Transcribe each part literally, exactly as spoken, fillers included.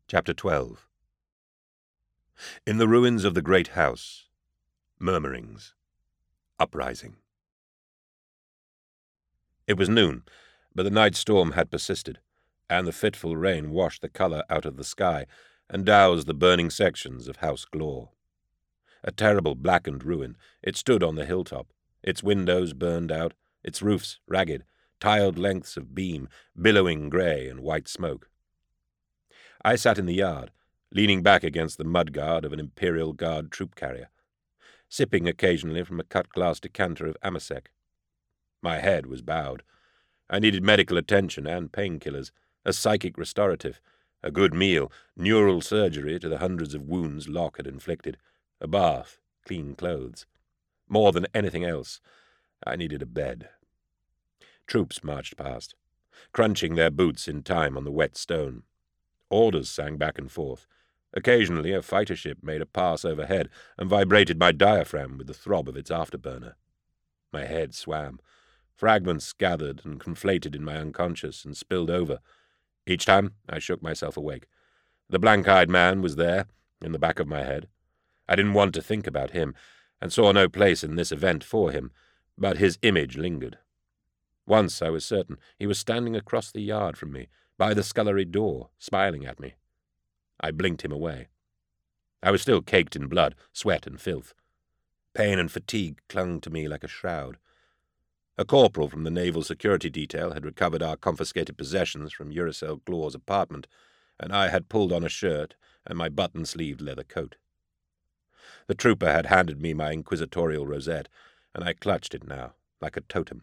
Chapter twelve. In the ruins of the great house. Murmurings. Uprising. It was noon, but the night storm had persisted, and the fitful rain washed the colour out of the sky and doused the burning sections of House Glore. A terrible blackened ruin, it stood on the hilltop, its windows burned out, its roofs ragged, tiled lengths of beam, billowing grey and white smoke. I sat in the yard, leaning back against the mudguard of an Imperial Guard troop carrier, sipping occasionally from a cut-glass decanter of Amasec. My head was bowed. I needed medical attention and painkillers, a psychic restorative, a good meal, neural surgery to the hundreds of wounds Locke had inflicted, a bath, clean clothes. More than anything else, I needed a bed. Troops marched past, crunching their boots in time on the wet stone. Orders sang back and forth. Occasionally a fighter ship made a pass overhead and vibrated my diaphragm with the throb of its afterburner. My head swam. Fragments gathered and conflated in my unconscious and spilled over. Each time I shook myself awake. The blank-eyed man was there, in the back of my head. I didn't want to think about him, and saw no place in this event for him, but his image lingered. Once I was certain he was standing across the yard from me, by the scullery door, smiling at me. I blinked him away. I was still caked in blood, sweat, and filth. Pain and fatigue clung to me like a shroud. A corporal from the Naval Security Detail had recovered our confiscated possessions from Uracil Glore's apartment, and I had pulled on a shirt and my button-sleeved leather coat. The trooper had handed me my inquisitorial rosette, and I clutched it now, like a totem.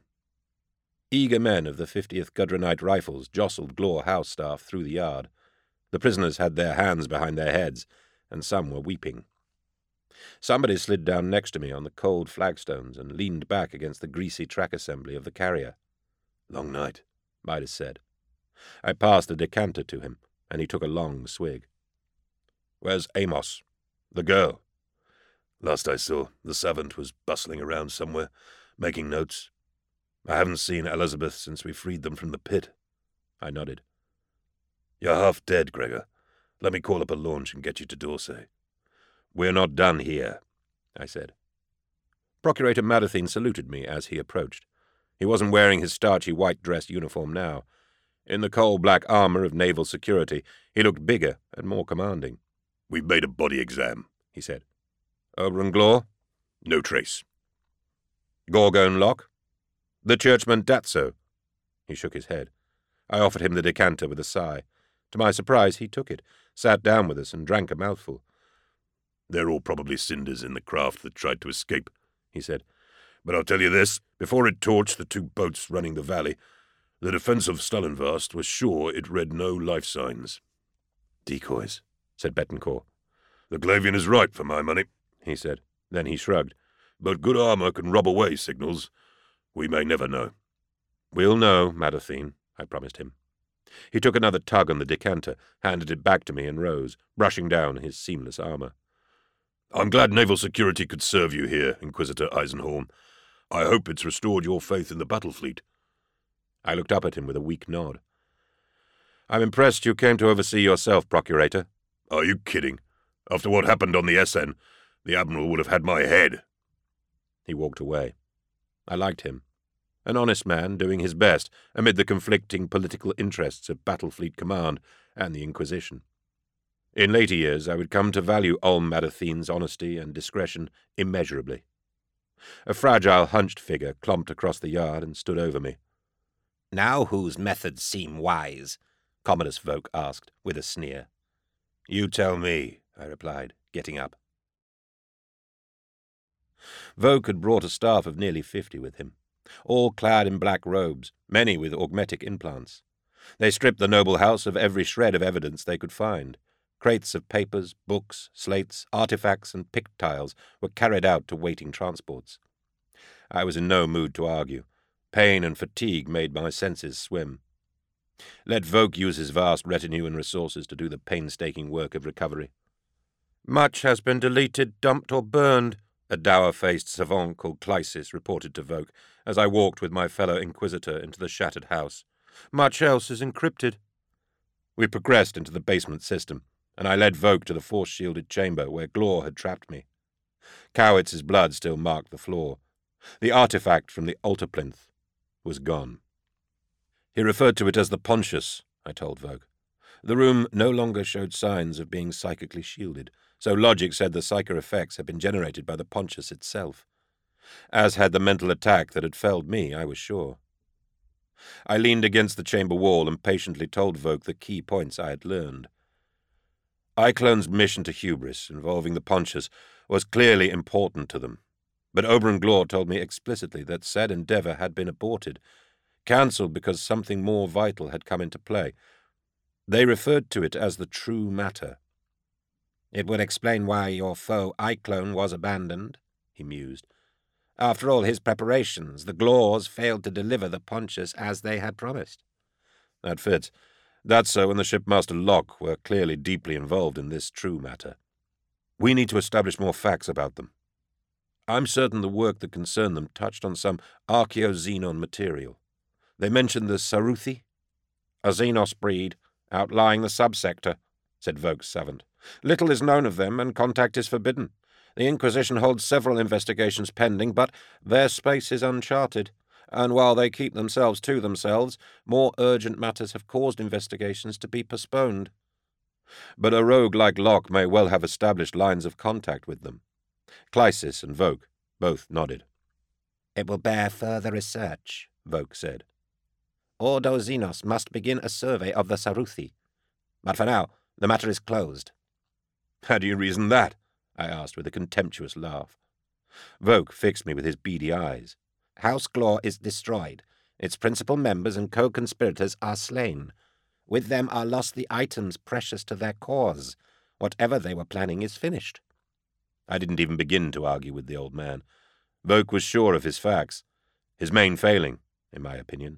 Eager men of the fiftieth Gudronite Rifles jostled Glore house staff through the yard. The prisoners had their hands behind their heads, and some were weeping. Somebody slid down next to me on the cold flagstones and leaned back against the greasy track assembly of the carrier. "Long night," Midas said. I passed the decanter to him, and he took a long swig. "Where's Amos? The girl?" "Last I saw, the servant was bustling around somewhere, making notes. I haven't seen Elizabeth since we freed them from the pit." I nodded. "You're half dead, Gregor. Let me call up a launch and get you to D'Orsay." "We're not done here," I said. Procurator Madathine saluted me as he approached. He wasn't wearing his starchy white dress uniform now. In the coal-black armour of naval security, he looked bigger and more commanding. "We've made a body exam," he said. "Over in Glore?" "No trace." "Gorgone Locke?" "The churchman Datso." He shook his head. I offered him the decanter with a sigh. To my surprise, he took it, sat down with us, and drank a mouthful. "They're all probably cinders in the craft that tried to escape," he said. "But I'll tell you this, before it torched the two boats running the valley, the defence of Stallenvast was sure it read no life signs." "Decoys," said Betancourt. "The Glavian is right, for my money," he said. Then he shrugged. "But good armour can rub away signals. We may never know." "We'll know, Madathine," I promised him. He took another tug on the decanter, handed it back to me, and rose, brushing down his seamless armour. "I'm glad naval security could serve you here, Inquisitor Eisenhorn. I hope it's restored your faith in the battle fleet." I looked up at him with a weak nod. "I'm impressed you came to oversee yourself, Procurator." "Are you kidding? After what happened on the Essen, the Admiral would have had my head." He walked away. I liked him. An honest man doing his best amid the conflicting political interests of Battlefleet Command and the Inquisition. In later years I would come to value Ulm Madathine's honesty and discretion immeasurably. A fragile, hunched figure clomped across the yard and stood over me. "Now whose methods seem wise?" Commodus Voke asked, with a sneer. "You tell me," I replied, getting up. Voke had brought a staff of nearly fifty with him, all clad in black robes, many with augmetic implants. They stripped the noble house of every shred of evidence they could find. Crates of papers, books, slates, artifacts, and picked tiles were carried out to waiting transports. I was in no mood to argue. Pain and fatigue made my senses swim. Let Voke use his vast retinue and resources to do the painstaking work of recovery. "Much has been deleted, dumped, or burned," a dour-faced savant called Clysis reported to Voke as I walked with my fellow Inquisitor into the shattered house. "Much else is encrypted." We progressed into the basement system, and I led Voke to the force-shielded chamber where Glor had trapped me. Cowitz's blood still marked the floor. The artifact from the altar plinth was gone. He referred to it as the Pontius, I told Voke. The room no longer showed signs of being psychically shielded, so logic said the psycho effects had been generated by the Pontius itself. As had the mental attack that had felled me, I was sure. I leaned against the chamber wall and patiently told Voke the key points I had learned. iClone's mission to Hubris, involving the Pontius, was clearly important to them, but Oberon Glor told me explicitly that said endeavour had been aborted, cancelled because something more vital had come into play. They referred to it as the true matter. "It would explain why your foe iClone was abandoned," he mused. "After all his preparations, the Glors failed to deliver the Pontius as they had promised." That fits. Datso and the shipmaster Locke were clearly deeply involved in this true matter. We need to establish more facts about them. I'm certain the work that concerned them touched on some archaeoxenon material. They mentioned the Saruthi. "A Xenos breed, outlying the subsector," said Voke's savant. "Little is known of them, and contact is forbidden. The Inquisition holds several investigations pending, but their space is uncharted, and while they keep themselves to themselves, more urgent matters have caused investigations to be postponed." But a rogue like Locke may well have established lines of contact with them. Clysis and Voke both nodded. "It will bear further research," Voke said. "Ordo Xenos must begin a survey of the Saruthi. But for now, the matter is closed." "How do you reason that?" I asked with a contemptuous laugh. Voke fixed me with his beady eyes. "House Glor is destroyed. Its principal members and co-conspirators are slain. With them are lost the items precious to their cause. Whatever they were planning is finished." I didn't even begin to argue with the old man. Voke was sure of his facts. His main failing, in my opinion.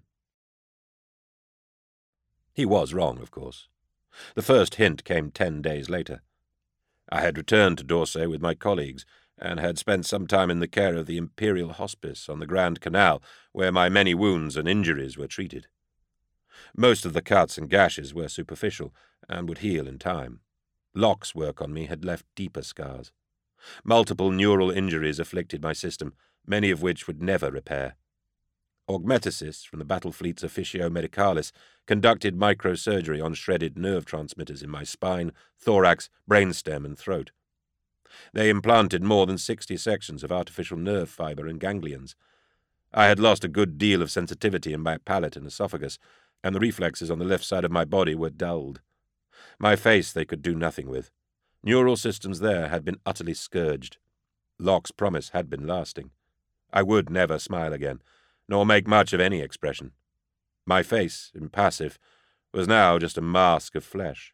He was wrong, of course. The first hint came ten days later. I had returned to D'Orsay with my colleagues, and had spent some time in the care of the Imperial Hospice on the Grand Canal, where my many wounds and injuries were treated. Most of the cuts and gashes were superficial, and would heal in time. Locke's work on me had left deeper scars. Multiple neural injuries afflicted my system, many of which would never repair. Augmeticis, from the battle fleet's Officio Medicalis, conducted microsurgery on shredded nerve transmitters in my spine, thorax, brainstem, and throat. They implanted more than sixty sections of artificial nerve fibre and ganglions. I had lost a good deal of sensitivity in my palate and esophagus, and the reflexes on the left side of my body were dulled. My face they could do nothing with. Neural systems there had been utterly scourged. Locke's promise had been lasting. I would never smile again, nor make much of any expression. My face, impassive, was now just a mask of flesh.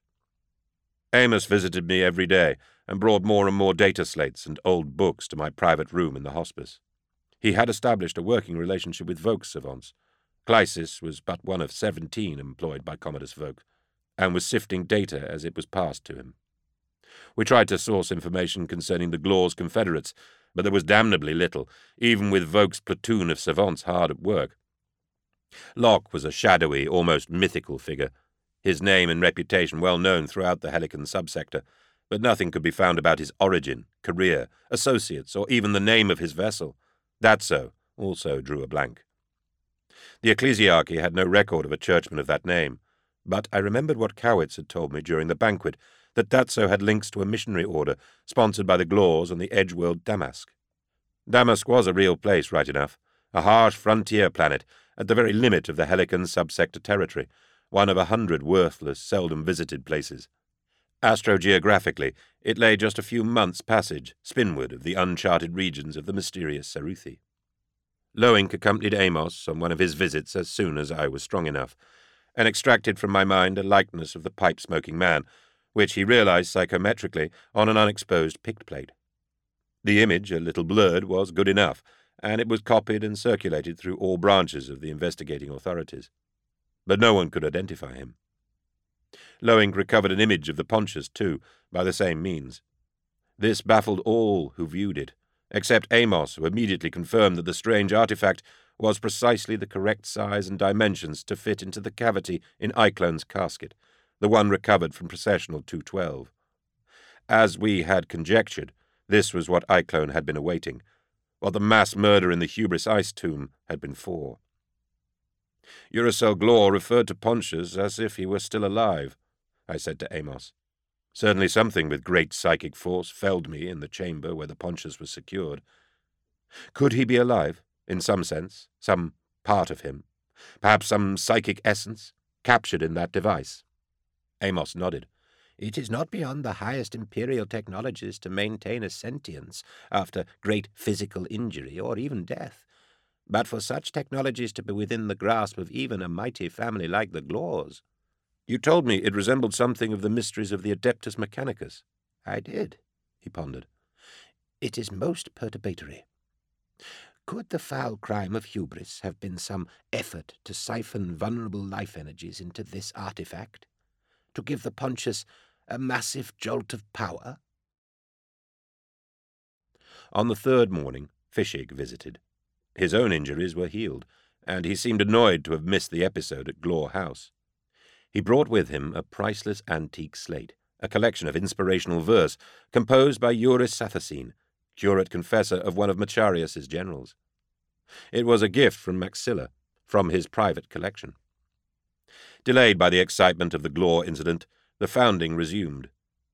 Amos visited me every day and brought more and more data slates and old books to my private room in the hospice. He had established a working relationship with Voke's savants. Clysis was but one of seventeen employed by Commodus Voke, and was sifting data as it was passed to him. We tried to source information concerning the Glor's confederates, but there was damnably little, even with Voke's platoon of savants hard at work. Locke was a shadowy, almost mythical figure, his name and reputation well known throughout the Helican subsector, but nothing could be found about his origin, career, associates, or even the name of his vessel. Datso also drew a blank. The ecclesiarchy had no record of a churchman of that name, but I remembered what Cowitz had told me during the banquet, that Datso had links to a missionary order sponsored by the Glors on the edge-world Damask. Damask was a real place, right enough, a harsh frontier planet at the very limit of the Helican subsector territory, one of a hundred worthless, seldom-visited places. Astrogeographically, it lay just a few months' passage spinward of the uncharted regions of the mysterious Saruthi. Loink accompanied Amos on one of his visits as soon as I was strong enough, and extracted from my mind a likeness of the pipe-smoking man, which he realized psychometrically on an unexposed pict plate. The image, a little blurred, was good enough, and it was copied and circulated through all branches of the investigating authorities. But no one could identify him. Loink recovered an image of the Pontius, too, by the same means. This baffled all who viewed it, except Amos, who immediately confirmed that the strange artifact was precisely the correct size and dimensions to fit into the cavity in iClone's casket, the one recovered from Processional two twelve. As we had conjectured, this was what Iklone had been awaiting, what the mass murder in the Hubris ice tomb had been for. Uracel Glor referred to Pontius as if he were still alive, I said to Amos. Certainly something with great psychic force felled me in the chamber where the Pontius was secured. Could he be alive, in some sense, some part of him, perhaps some psychic essence, captured in that device? Amos nodded. It is not beyond the highest Imperial technologies to maintain a sentience after great physical injury or even death. But for such technologies to be within the grasp of even a mighty family like the Glors— You told me it resembled something of the mysteries of the Adeptus Mechanicus. I did, he pondered. It is most perturbatory. Could the foul crime of hubris have been some effort to siphon vulnerable life energies into this artifact? To give the Pontius a massive jolt of power? On the third morning, Fischig visited. His own injuries were healed, and he seemed annoyed to have missed the episode at Glor House. He brought with him a priceless antique slate, a collection of inspirational verse composed by Euris Sathacene, curate confessor of one of Macharius's generals. It was a gift from Maxilla, from his private collection. Delayed by the excitement of the Glor incident, the founding resumed.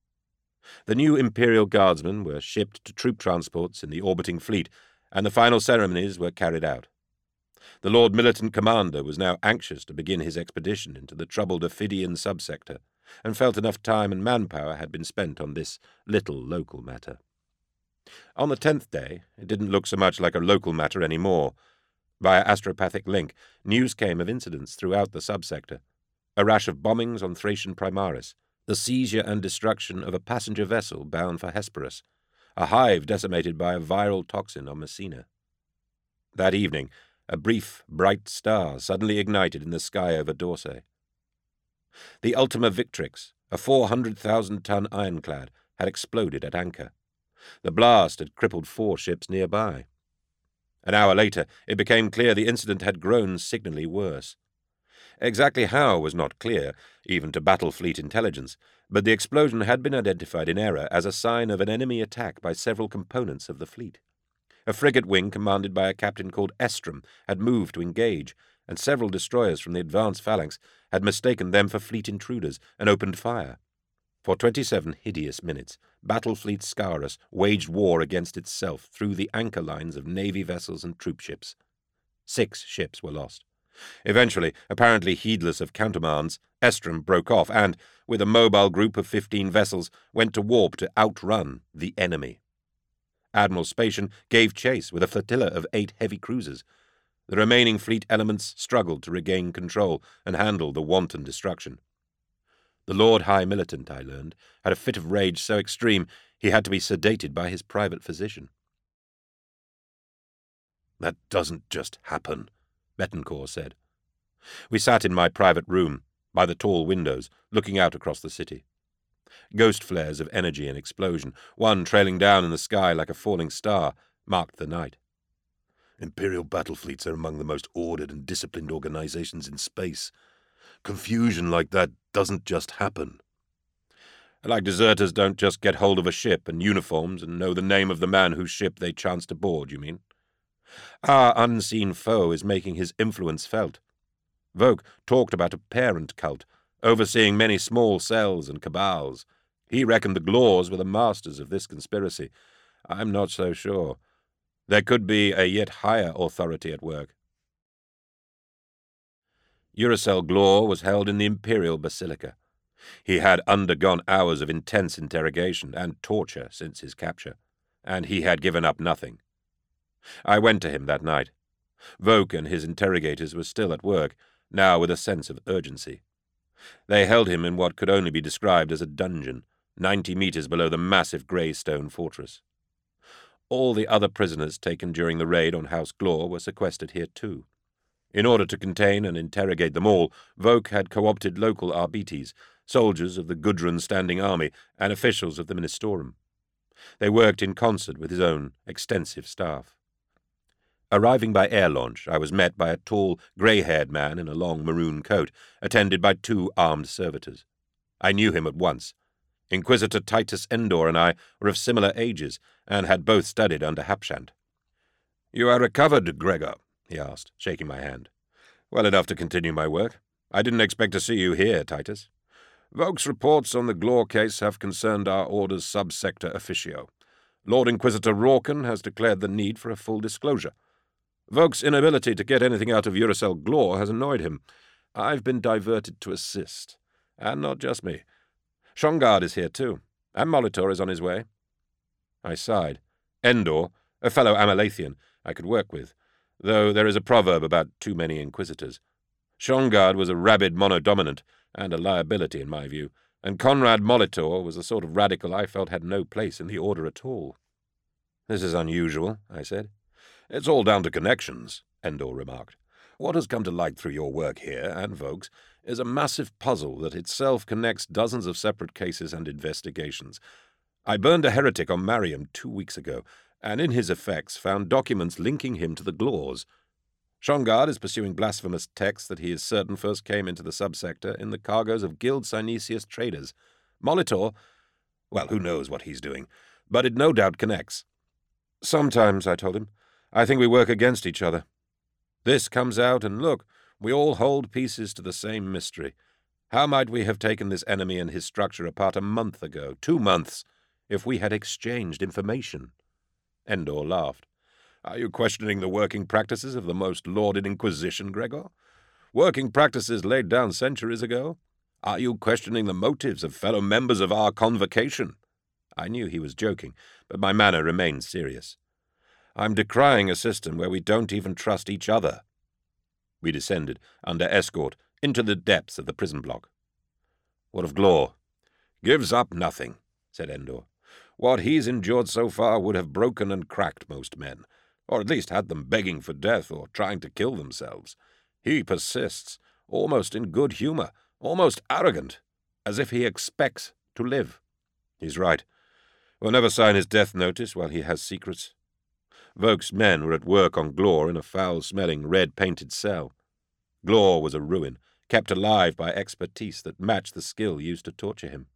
The new Imperial Guardsmen were shipped to troop transports in the orbiting fleet, and the final ceremonies were carried out. The Lord Militant Commander was now anxious to begin his expedition into the troubled Ophidian subsector, and felt enough time and manpower had been spent on this little local matter. On the tenth day, it didn't look so much like a local matter any more. Via astropathic link, news came of incidents throughout the subsector. A rash of bombings on Thracian Primaris, the seizure and destruction of a passenger vessel bound for Hesperus, a hive decimated by a viral toxin on Messina. That evening, a brief, bright star suddenly ignited in the sky over Dorsey. The Ultima Victrix, a four hundred thousand ton ironclad, had exploded at anchor. The blast had crippled four ships nearby. An hour later, it became clear the incident had grown signally worse. Exactly how was not clear, even to battle fleet intelligence, but the explosion had been identified in error as a sign of an enemy attack by several components of the fleet. A frigate wing commanded by a captain called Estrom had moved to engage, and several destroyers from the advance phalanx had mistaken them for fleet intruders and opened fire. For twenty-seven hideous minutes, Battle Fleet Scaurus waged war against itself through the anchor lines of navy vessels and troop ships. Six ships were lost. Eventually, apparently heedless of countermands, Estrom broke off and, with a mobile group of fifteen vessels, went to warp to outrun the enemy. Admiral Spatian gave chase with a flotilla of eight heavy cruisers. The remaining fleet elements struggled to regain control and handle the wanton destruction. The Lord High Militant, I learned, had a fit of rage so extreme he had to be sedated by his private physician. "That doesn't just happen," Betancourt said. We sat in my private room, by the tall windows, looking out across the city. Ghost flares of energy and explosion, one trailing down in the sky like a falling star, marked the night. Imperial battle fleets are among the most ordered and disciplined organizations in space. Confusion like that doesn't just happen. Like deserters don't just get hold of a ship and uniforms and know the name of the man whose ship they chance to board, you mean? Our unseen foe is making his influence felt. Vogue talked about a parent cult, overseeing many small cells and cabals. He reckoned the Glors were the masters of this conspiracy. I'm not so sure. There could be a yet higher authority at work. Uracel Glor was held in the Imperial Basilica. He had undergone hours of intense interrogation and torture since his capture, and he had given up nothing. I went to him that night. Vogue and his interrogators were still at work, now with a sense of urgency. They held him in what could only be described as a dungeon, ninety meters below the massive grey stone fortress. All the other prisoners taken during the raid on House Glor were sequestered here too. In order to contain and interrogate them all, Vogue had co-opted local arbites, soldiers of the Gudrun Standing Army and officials of the Ministorum. They worked in concert with his own extensive staff. Arriving by air launch, I was met by a tall, grey-haired man in a long maroon coat, attended by two armed servitors. I knew him at once. Inquisitor Titus Endor and I were of similar ages, and had both studied under Hapshant. "You are recovered, Gregor?" he asked, shaking my hand. "Well enough to continue my work. I didn't expect to see you here, Titus. Vokes' reports on the Glor case have concerned our Order's subsector officio. Lord Inquisitor Rawkin has declared the need for a full disclosure. Vokes' inability to get anything out of Uracel Glor has annoyed him. I've been diverted to assist. And not just me. Shongard is here too, and Molitor is on his way." I sighed. Endor, a fellow Amalathian, I could work with, though there is a proverb about too many Inquisitors. Shongard was a rabid monodominant, and a liability in my view, and Conrad Molitor was the sort of radical I felt had no place in the Order at all. "This is unusual," I said. "It's all down to connections," Endor remarked. "What has come to light through your work here, and Vokes, is a massive puzzle that itself connects dozens of separate cases and investigations. I burned a heretic on Mariam two weeks ago, and in his effects found documents linking him to the Glors. Shongard is pursuing blasphemous texts that he is certain first came into the subsector in the cargoes of Guild Synesius traders. Molitor, well, who knows what he's doing, but it no doubt connects." "Sometimes," I told him, "I think we work against each other. This comes out, and look, we all hold pieces to the same mystery. How might we have taken this enemy and his structure apart a month ago, two months, if we had exchanged information?" Endor laughed. "Are you questioning the working practices of the most lauded Inquisition, Gregor? Working practices laid down centuries ago? Are you questioning the motives of fellow members of our convocation?" I knew he was joking, but my manner remained serious. "I'm decrying a system where we don't even trust each other." We descended, under escort, into the depths of the prison block. "What of Glor?" "Gives up nothing," said Endor. "What he's endured so far would have broken and cracked most men, or at least had them begging for death or trying to kill themselves. He persists, almost in good humour, almost arrogant, as if he expects to live." "He's right. We'll never sign his death notice while he has secrets." Vokes' men were at work on Glor in a foul-smelling, red-painted cell. Glor was a ruin, kept alive by expertise that matched the skill used to torture him.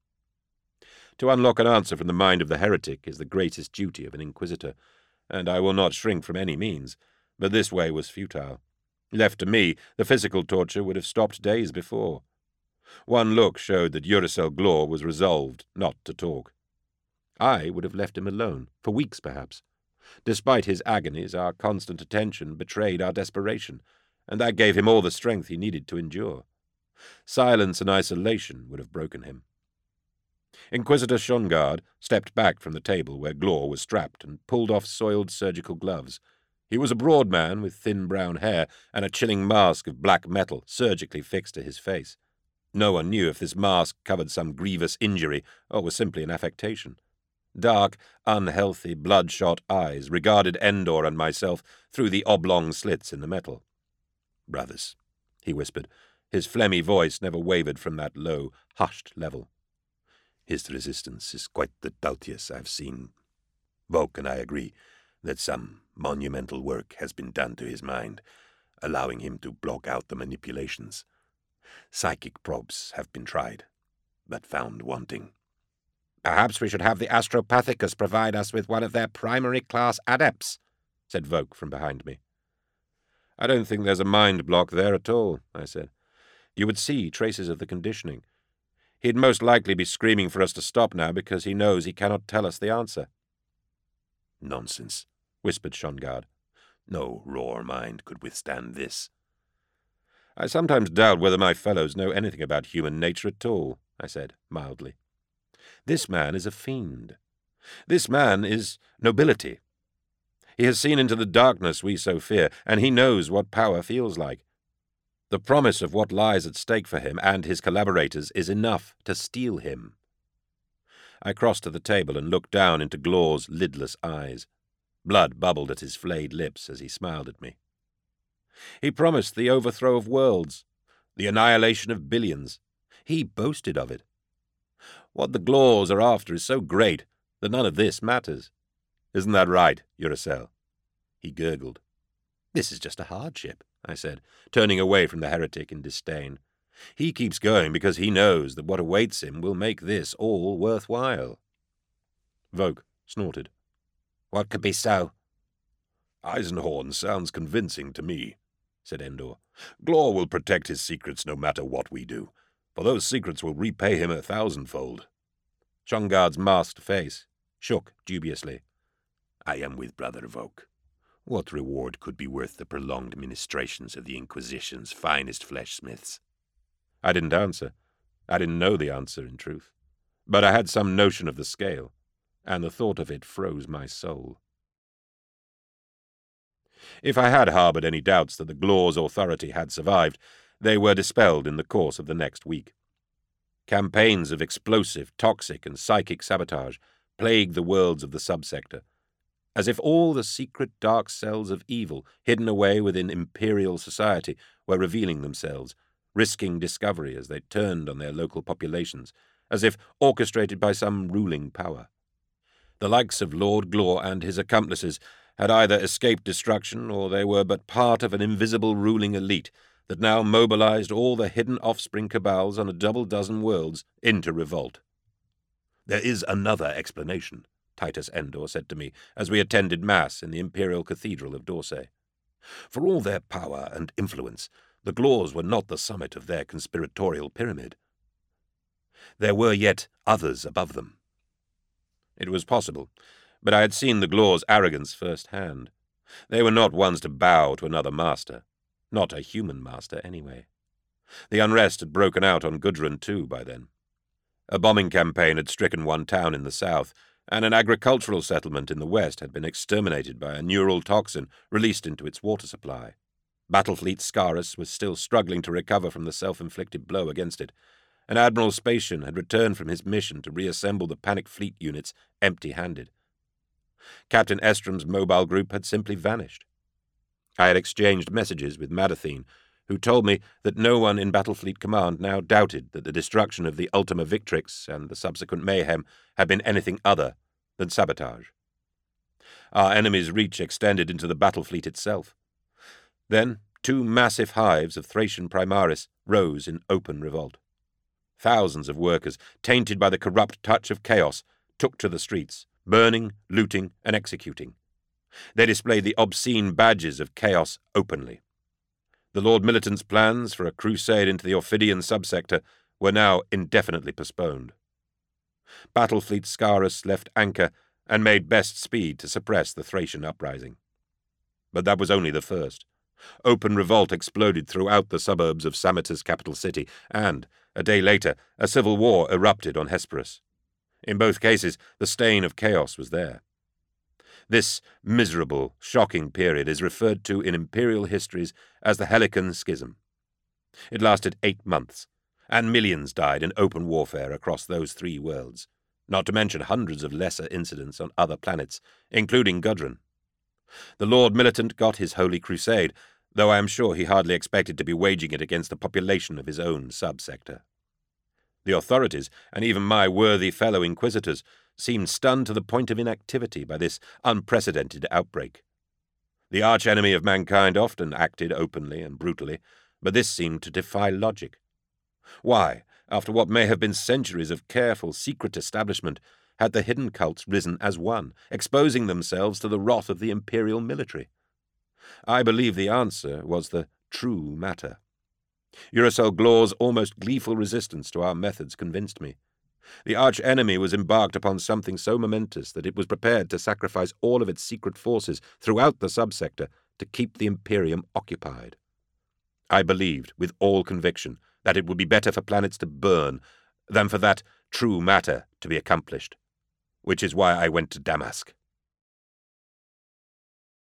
To unlock an answer from the mind of the heretic is the greatest duty of an Inquisitor, and I will not shrink from any means, but this way was futile. Left to me, the physical torture would have stopped days before. One look showed that Uracel Glor was resolved not to talk. I would have left him alone, for weeks perhaps. Despite his agonies, our constant attention betrayed our desperation, and that gave him all the strength he needed to endure. Silence and isolation would have broken him. Inquisitor Shongard stepped back from the table where Glor was strapped and pulled off soiled surgical gloves. He was a broad man with thin brown hair and a chilling mask of black metal surgically fixed to his face. No one knew if this mask covered some grievous injury or was simply an affectation. Dark, unhealthy, bloodshot eyes regarded Endor and myself through the oblong slits in the metal. "Brothers," he whispered. His phlegmy voice never wavered from that low, hushed level. "His resistance is quite the doughtiest I've seen. Voke and I agree that some monumental work has been done to his mind, allowing him to block out the manipulations. Psychic probes have been tried, but found wanting." "Perhaps we should have the Astropathicus provide us with one of their primary-class adepts," said Voke from behind me. "I don't think there's a mind block there at all," I said. "You would see traces of the conditioning. He'd most likely be screaming for us to stop now because he knows he cannot tell us the answer." "Nonsense," whispered Shongard. "No raw mind could withstand this." "I sometimes doubt whether my fellows know anything about human nature at all," I said mildly. "This man is a fiend. This man is nobility. He has seen into the darkness we so fear, and he knows what power feels like. The promise of what lies at stake for him and his collaborators is enough to steel him." I crossed to the table and looked down into Glor's lidless eyes. Blood bubbled at his flayed lips as he smiled at me. "He promised the overthrow of worlds, the annihilation of billions. He boasted of it. What the Glors are after is so great that none of this matters. Isn't that right, Uracel?" He gurgled. "This is just a hardship," I said, turning away from the heretic in disdain. He keeps going because he knows that what awaits him will make this all worthwhile. Voke snorted. What could be so? Eisenhorn sounds convincing to me, said Endor. Glor will protect his secrets no matter what we do, for those secrets will repay him a thousandfold. Shongard's masked face shook dubiously. I am with Brother Voke. What reward could be worth the prolonged ministrations of the Inquisition's finest fleshsmiths? I didn't answer. I didn't know the answer, in truth. But I had some notion of the scale, and the thought of it froze my soul. If I had harboured any doubts that the Glor's authority had survived, they were dispelled in the course of the next week. Campaigns of explosive, toxic, and psychic sabotage plagued the worlds of the subsector, as if all the secret dark cells of evil hidden away within imperial society were revealing themselves, risking discovery as they turned on their local populations, as if orchestrated by some ruling power. The likes of Lord Glor and his accomplices had either escaped destruction, or they were but part of an invisible ruling elite that now mobilized all the hidden offspring cabals on a double dozen worlds into revolt. There is another explanation, Titus Endor said to me as we attended Mass in the Imperial Cathedral of D'Orsay. For all their power and influence, the Glors were not the summit of their conspiratorial pyramid. There were yet others above them. It was possible, but I had seen the Glor's arrogance firsthand. They were not ones to bow to another master, not a human master anyway. The unrest had broken out on Gudrun too by then. A bombing campaign had stricken one town in the south, and an agricultural settlement in the west had been exterminated by a neural toxin released into its water supply. Battlefleet Scarus was still struggling to recover from the self-inflicted blow against it, and Admiral Spatian had returned from his mission to reassemble the panicked fleet units empty-handed. Captain Estrom's mobile group had simply vanished. I had exchanged messages with Madathene, who told me that no one in Battlefleet Command now doubted that the destruction of the Ultima Victrix and the subsequent mayhem had been anything other than sabotage. Our enemy's reach extended into the battlefleet itself. Then two massive hives of Thracian Primaris rose in open revolt. Thousands of workers, tainted by the corrupt touch of chaos, took to the streets, burning, looting, and executing. They displayed the obscene badges of chaos openly. The Lord Militant's plans for a crusade into the Ophidian subsector were now indefinitely postponed. Battlefleet Scarus left anchor and made best speed to suppress the Thracian uprising. But that was only the first. Open revolt exploded throughout the suburbs of Sameter's capital city, and, a day later, a civil war erupted on Hesperus. In both cases, the stain of chaos was there. This miserable, shocking period is referred to in imperial histories as the Helican Schism. It lasted eight months, and millions died in open warfare across those three worlds, not to mention hundreds of lesser incidents on other planets, including Gudrun. The Lord Militant got his holy crusade, though I am sure he hardly expected to be waging it against the population of his own subsector. The authorities, and even my worthy fellow inquisitors, seemed stunned to the point of inactivity by this unprecedented outbreak. The arch-enemy of mankind often acted openly and brutally, but this seemed to defy logic. Why, after what may have been centuries of careful, secret establishment, had the hidden cults risen as one, exposing themselves to the wrath of the imperial military? I believe the answer was the true matter. Uracil Glor's almost gleeful resistance to our methods convinced me. The arch-enemy was embarked upon something so momentous that it was prepared to sacrifice all of its secret forces throughout the subsector to keep the Imperium occupied. I believed, with all conviction, that it would be better for planets to burn than for that true matter to be accomplished, which is why I went to Damask.